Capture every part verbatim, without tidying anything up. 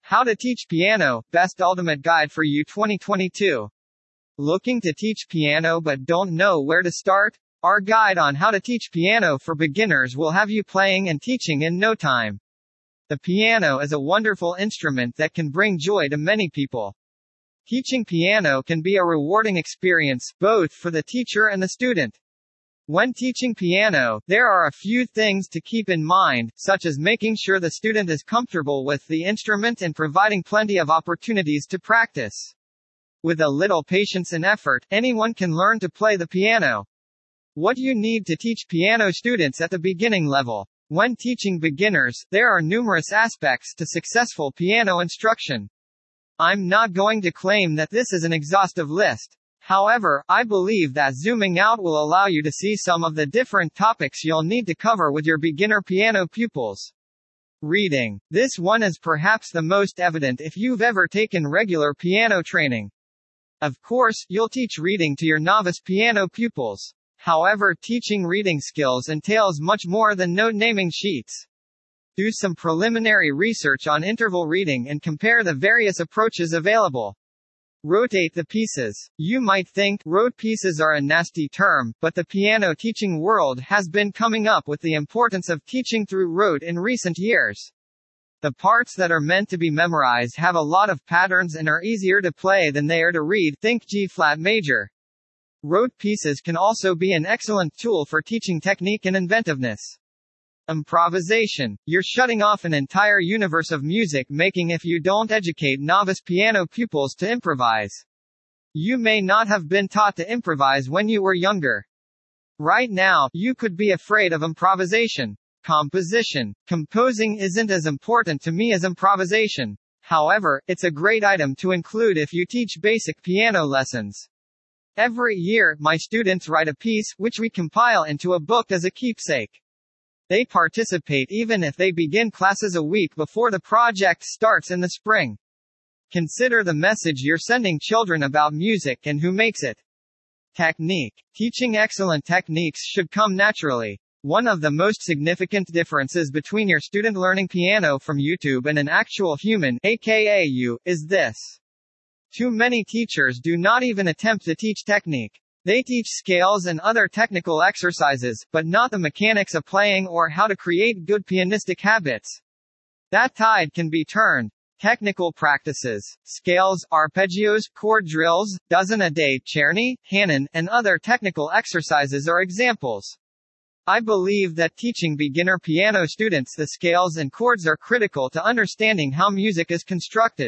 How to Teach Piano, Best Ultimate Guide for You twenty twenty-two. Looking to teach piano but don't know where to start? Our guide on how to teach piano for beginners will have you playing and teaching in no time. The piano is a wonderful instrument that can bring joy to many people. Teaching piano can be a rewarding experience, both for the teacher and the student. When teaching piano, there are a few things to keep in mind, such as making sure the student is comfortable with the instrument and providing plenty of opportunities to practice. With a little patience and effort, anyone can learn to play the piano. What you need to teach piano students at the beginning level. When teaching beginners, there are numerous aspects to successful piano instruction. I'm not going to claim that this is an exhaustive list. However, I believe that zooming out will allow you to see some of the different topics you'll need to cover with your beginner piano pupils. Reading. This one is perhaps the most evident if you've ever taken regular piano training. Of course, you'll teach reading to your novice piano pupils. However, teaching reading skills entails much more than note-naming sheets. Do some preliminary research on interval reading and compare the various approaches available. Rotate the pieces. You might think, rote pieces are a nasty term, but the piano teaching world has been coming up with the importance of teaching through rote in recent years. The parts that are meant to be memorized have a lot of patterns and are easier to play than they are to read, think G-flat major. Rote pieces can also be an excellent tool for teaching technique and inventiveness. Improvisation. You're shutting off an entire universe of music making if you don't educate novice piano pupils to improvise. You may not have been taught to improvise when you were younger. Right now, you could be afraid of improvisation. Composition. Composing isn't as important to me as improvisation. However, it's a great item to include if you teach basic piano lessons. Every year, my students write a piece, which we compile into a book as a keepsake. They participate even if they begin classes a week before the project starts in the spring. Consider the message you're sending children about music and who makes it. Technique. Teaching excellent techniques should come naturally. One of the most significant differences between your student learning piano from YouTube and an actual human, aka you, is this. Too many teachers do not even attempt to teach technique. They teach scales and other technical exercises, but not the mechanics of playing or how to create good pianistic habits. That tide can be turned. Technical practices, scales, arpeggios, chord drills, dozen a day, Czerny, Hanon, and other technical exercises are examples. I believe that teaching beginner piano students the scales and chords are critical to understanding how music is constructed.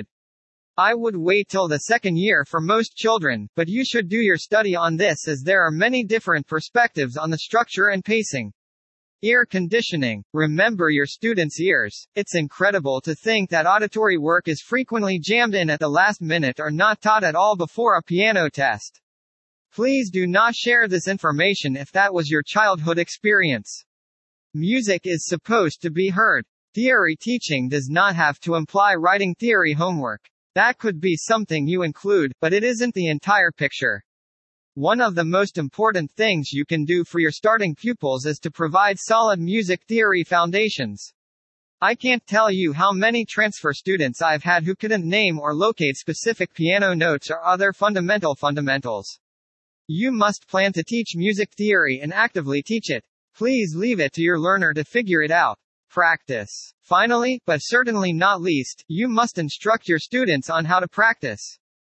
I would wait till the second year for most children, but you should do your study on this as there are many different perspectives on the structure and pacing. Ear conditioning. Remember your students' ears. It's incredible to think that auditory work is frequently jammed in at the last minute or not taught at all before a piano test. Please do not share this information if that was your childhood experience. Music is supposed to be heard. Theory teaching does not have to imply writing theory homework. That could be something you include, but it isn't the entire picture. One of the most important things you can do for your starting pupils is to provide solid music theory foundations. I can't tell you how many transfer students I've had who couldn't name or locate specific piano notes or other fundamental fundamentals. You must plan to teach music theory and actively teach it. Please leave it to your learner to figure it out. Practice. Finally, but certainly not least, you must instruct your students on how to practice.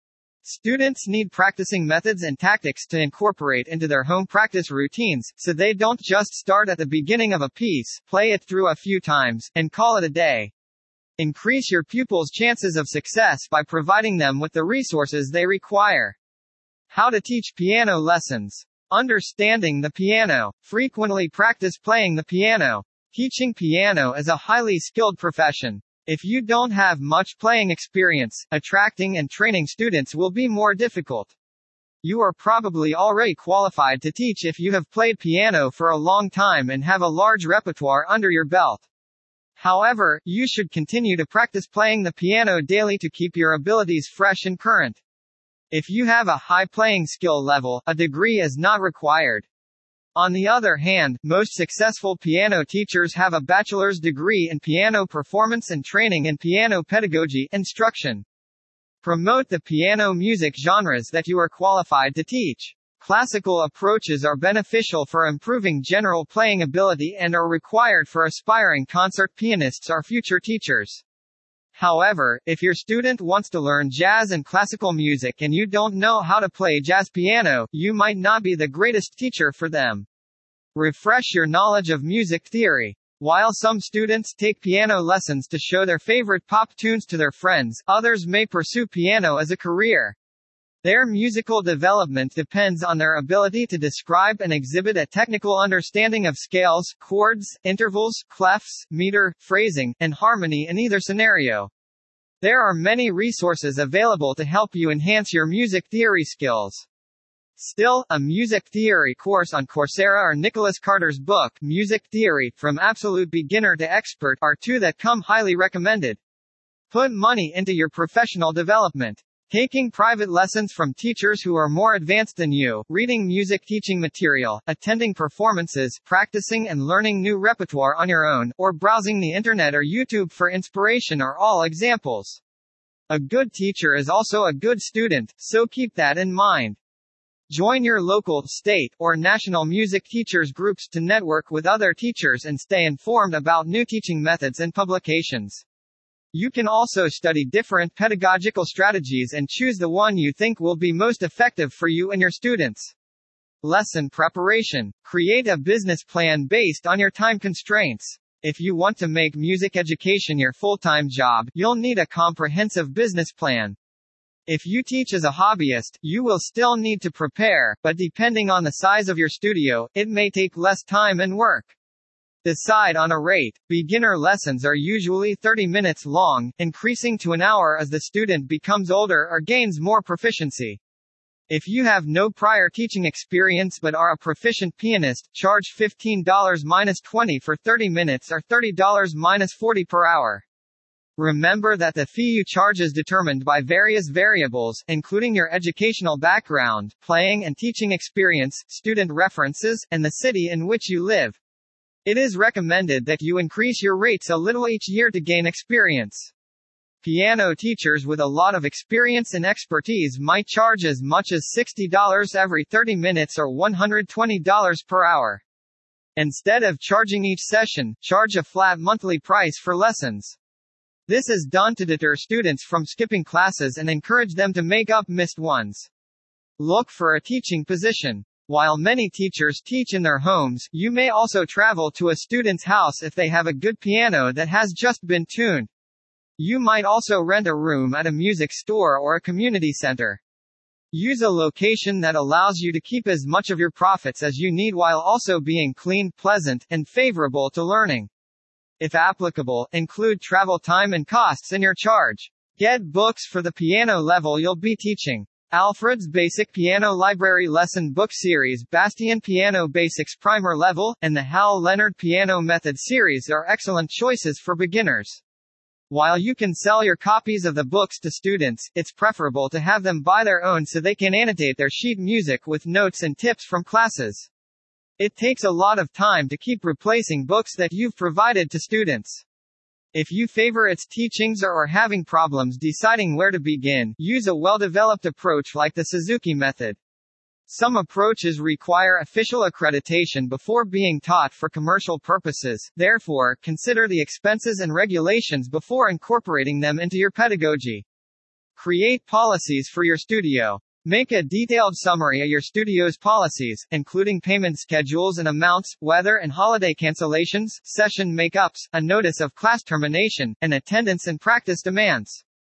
Students need practicing methods and tactics to incorporate into their home practice routines, so they don't just start at the beginning of a piece, play it through a few times, and call it a day. Increase your pupils' chances of success by providing them with the resources they require. How to teach piano lessons. Understanding the piano. Frequently practice playing the piano. Teaching piano is a highly skilled profession. If you don't have much playing experience, attracting and training students will be more difficult. You are probably already qualified to teach if you have played piano for a long time and have a large repertoire under your belt. However, you should continue to practice playing the piano daily to keep your abilities fresh and current. If you have a high playing skill level, a degree is not required. On the other hand, most successful piano teachers have a bachelor's degree in piano performance and training in piano pedagogy instruction. Promote the piano music genres that you are qualified to teach. Classical approaches are beneficial for improving general playing ability and are required for aspiring concert pianists or future teachers. However, if your student wants to learn jazz and classical music and you don't know how to play jazz piano, you might not be the greatest teacher for them. Refresh your knowledge of music theory. While some students take piano lessons to show their favorite pop tunes to their friends, others may pursue piano as a career. Their musical development depends on their ability to describe and exhibit a technical understanding of scales, chords, intervals, clefs, meter, phrasing, and harmony in either scenario. There are many resources available to help you enhance your music theory skills. Still, a music theory course on Coursera or Nicholas Carter's book, Music Theory, From Absolute Beginner to Expert, are two that come highly recommended. Put money into your professional development. Taking private lessons from teachers who are more advanced than you, reading music teaching material, attending performances, practicing and learning new repertoire on your own, or browsing the internet or YouTube for inspiration are all examples. A good teacher is also a good student, so keep that in mind. Join your local, state, or national music teachers groups to network with other teachers and stay informed about new teaching methods and publications. You can also study different pedagogical strategies and choose the one you think will be most effective for you and your students. Lesson preparation. Create a business plan based on your time constraints. If you want to make music education your full-time job, you'll need a comprehensive business plan. If you teach as a hobbyist, you will still need to prepare, but depending on the size of your studio, it may take less time and work. Decide on a rate. Beginner lessons are usually thirty minutes long, increasing to an hour as the student becomes older or gains more proficiency. If you have no prior teaching experience but are a proficient pianist, charge fifteen dollars minus twenty for thirty minutes or thirty dollars minus forty per hour. Remember that the fee you charge is determined by various variables, including your educational background, playing and teaching experience, student references, and the city in which you live. It is recommended that you increase your rates a little each year to gain experience. Piano teachers with a lot of experience and expertise might charge as much as sixty dollars every thirty minutes or one hundred twenty dollars per hour. Instead of charging each session, charge a flat monthly price for lessons. This is done to deter students from skipping classes and encourage them to make up missed ones. Look for a teaching position. While many teachers teach in their homes, you may also travel to a student's house if they have a good piano that has just been tuned. You might also rent a room at a music store or a community center. Use a location that allows you to keep as much of your profits as you need while also being clean, pleasant, and favorable to learning. If applicable, include travel time and costs in your charge. Get books for the piano level you'll be teaching. Alfred's Basic Piano Library Lesson Book Series, Bastian Piano Basics Primer Level, and the Hal Leonard Piano Method Series are excellent choices for beginners. While you can sell your copies of the books to students, it's preferable to have them buy their own so they can annotate their sheet music with notes and tips from classes. It takes a lot of time to keep replacing books that you've provided to students. If you favor its teachings or are having problems deciding where to begin, use a well-developed approach like the Suzuki method. Some approaches require official accreditation before being taught for commercial purposes, therefore, consider the expenses and regulations before incorporating them into your pedagogy. Create policies for your studio. Make a detailed summary of your studio's policies, including payment schedules and amounts, weather and holiday cancellations, session makeups, a notice of class termination, and attendance and practice demands.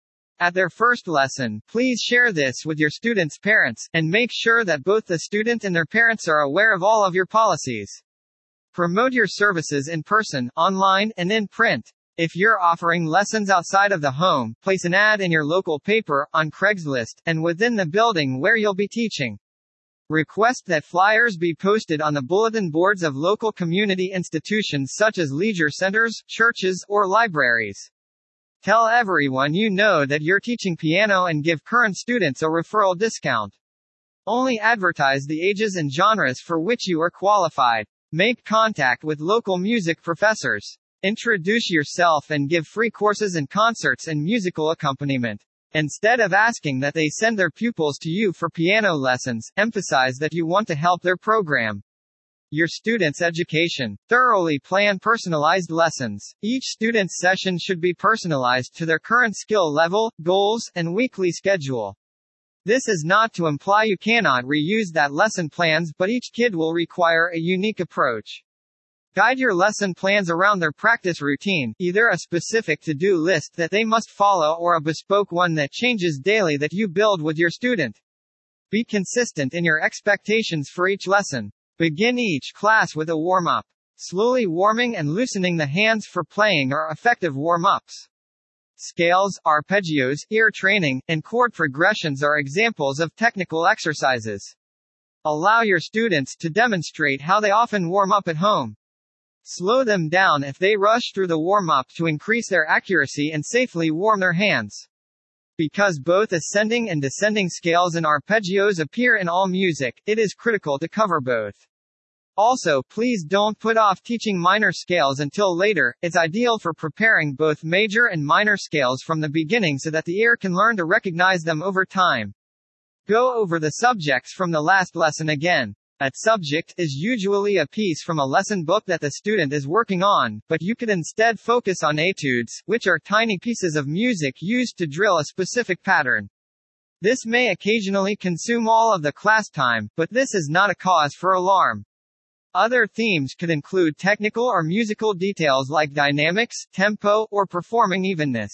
At their first lesson, please share this with your students' parents, and make sure that both the student and their parents are aware of all of your policies. Promote your services in person, online, and in print. If you're offering lessons outside of the home, place an ad in your local paper, on Craigslist, and within the building where you'll be teaching. Request that flyers be posted on the bulletin boards of local community institutions such as leisure centers, churches, or libraries. Tell everyone you know that you're teaching piano and give current students a referral discount. Only advertise the ages and genres for which you are qualified. Make contact with local music professors. Introduce yourself and give free courses and concerts and musical accompaniment. Instead of asking that they send their pupils to you for piano lessons, emphasize that you want to help their program. Your students' education. Thoroughly plan personalized lessons. Each student's session should be personalized to their current skill level, goals, and weekly schedule. This is not to imply you cannot reuse that lesson plans, but each kid will require a unique approach. Guide your lesson plans around their practice routine, either a specific to-do list that they must follow or a bespoke one that changes daily that you build with your student. Be consistent in your expectations for each lesson. Begin each class with a warm-up. Slowly warming and loosening the hands for playing are effective warm-ups. Scales, arpeggios, ear training, and chord progressions are examples of technical exercises. Allow your students to demonstrate how they often warm up at home. Slow them down if they rush through the warm-up to increase their accuracy and safely warm their hands. Because both ascending and descending scales and arpeggios appear in all music, it is critical to cover both. Also, please don't put off teaching minor scales until later. It's ideal for preparing both major and minor scales from the beginning so that the ear can learn to recognize them over time. Go over the subjects from the last lesson again. A subject is usually a piece from a lesson book that the student is working on, but you could instead focus on etudes, which are tiny pieces of music used to drill a specific pattern. This may occasionally consume all of the class time, but this is not a cause for alarm. Other themes could include technical or musical details like dynamics, tempo, or performing evenness.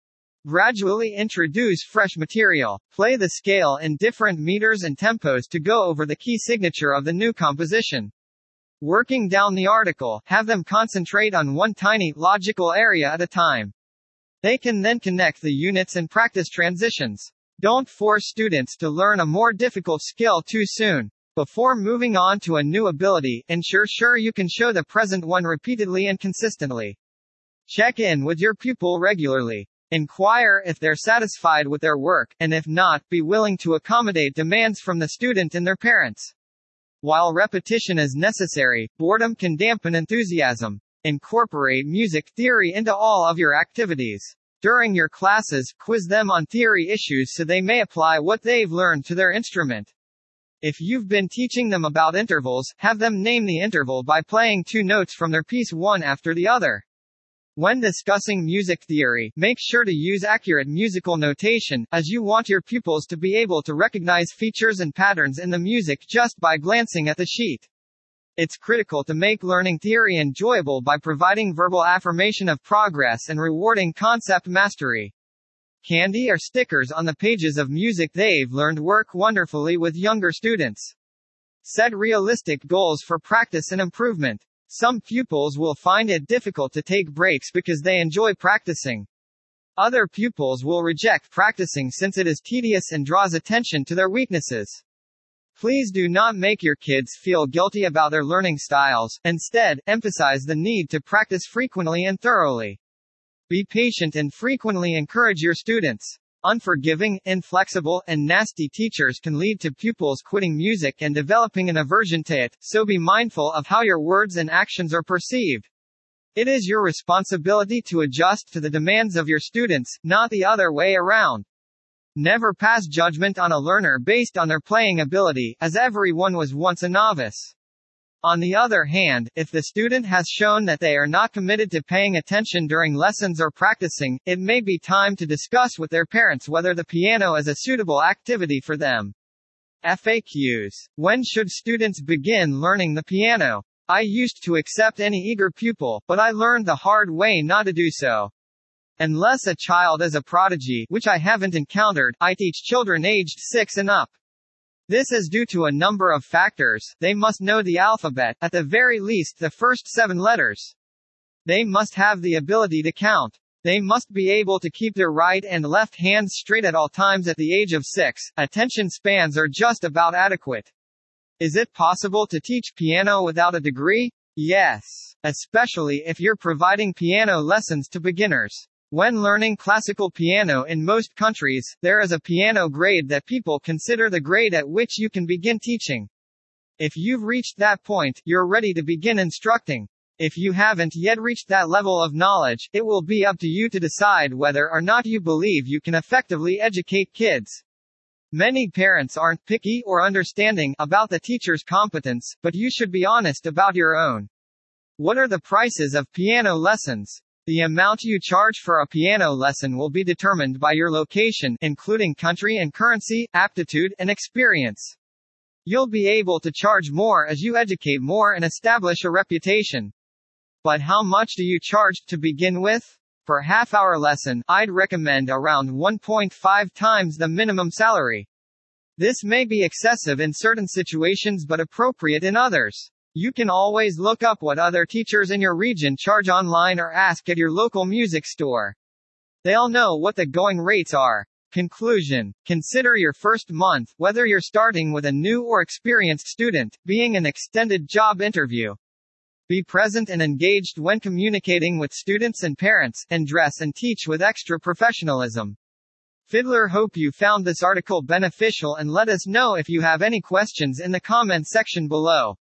Gradually introduce fresh material. Play the scale in different meters and tempos to go over the key signature of the new composition. Working down the article, have them concentrate on one tiny, logical area at a time. They can then connect the units and practice transitions. Don't force students to learn a more difficult skill too soon. Before moving on to a new ability, ensure sure you can show the present one repeatedly and consistently. Check in with your pupil regularly. Inquire if they're satisfied with their work, and if not, be willing to accommodate demands from the student and their parents. While repetition is necessary, boredom can dampen enthusiasm. Incorporate music theory into all of your activities. During your classes, quiz them on theory issues so they may apply what they've learned to their instrument. If you've been teaching them about intervals, have them name the interval by playing two notes from their piece one after the other. When discussing music theory, make sure to use accurate musical notation, as you want your pupils to be able to recognize features and patterns in the music just by glancing at the sheet. It's critical to make learning theory enjoyable by providing verbal affirmation of progress and rewarding concept mastery. Candy or stickers on the pages of music they've learned work wonderfully with younger students. Set realistic goals for practice and improvement. Some pupils will find it difficult to take breaks because they enjoy practicing. Other pupils will reject practicing since it is tedious and draws attention to their weaknesses. Please do not make your kids feel guilty about their learning styles. Instead, emphasize the need to practice frequently and thoroughly. Be patient and frequently encourage your students. Unforgiving, inflexible, and nasty teachers can lead to pupils quitting music and developing an aversion to it, so be mindful of how your words and actions are perceived. It is your responsibility to adjust to the demands of your students, not the other way around. Never pass judgment on a learner based on their playing ability, as everyone was once a novice. On the other hand, if the student has shown that they are not committed to paying attention during lessons or practicing, it may be time to discuss with their parents whether the piano is a suitable activity for them. F A Qs. When should students begin learning the piano? I used to accept any eager pupil, but I learned the hard way not to do so. Unless a child is a prodigy, which I haven't encountered, I teach children aged six and up. This is due to a number of factors. They must know the alphabet, at the very least the first seven letters. They must have the ability to count. They must be able to keep their right and left hands straight at all times at the age of six. Attention spans are just about adequate. Is it possible to teach piano without a degree? Yes. Especially if you're providing piano lessons to beginners. When learning classical piano in most countries, there is a piano grade that people consider the grade at which you can begin teaching. If you've reached that point, you're ready to begin instructing. If you haven't yet reached that level of knowledge, it will be up to you to decide whether or not you believe you can effectively educate kids. Many parents aren't picky or understanding about the teacher's competence, but you should be honest about your own. What are the prices of piano lessons? The amount you charge for a piano lesson will be determined by your location, including country and currency, aptitude, and experience. You'll be able to charge more as you educate more and establish a reputation. But how much do you charge to begin with? For a half-hour lesson, I'd recommend around one point five times the minimum salary. This may be excessive in certain situations but appropriate in others. You can always look up what other teachers in your region charge online or ask at your local music store. They'll know what the going rates are. Conclusion. Consider your first month, whether you're starting with a new or experienced student, being an extended job interview. Be present and engaged when communicating with students and parents, and dress and teach with extra professionalism. Fiddler hope you found this article beneficial and let us know if you have any questions in the comment section below.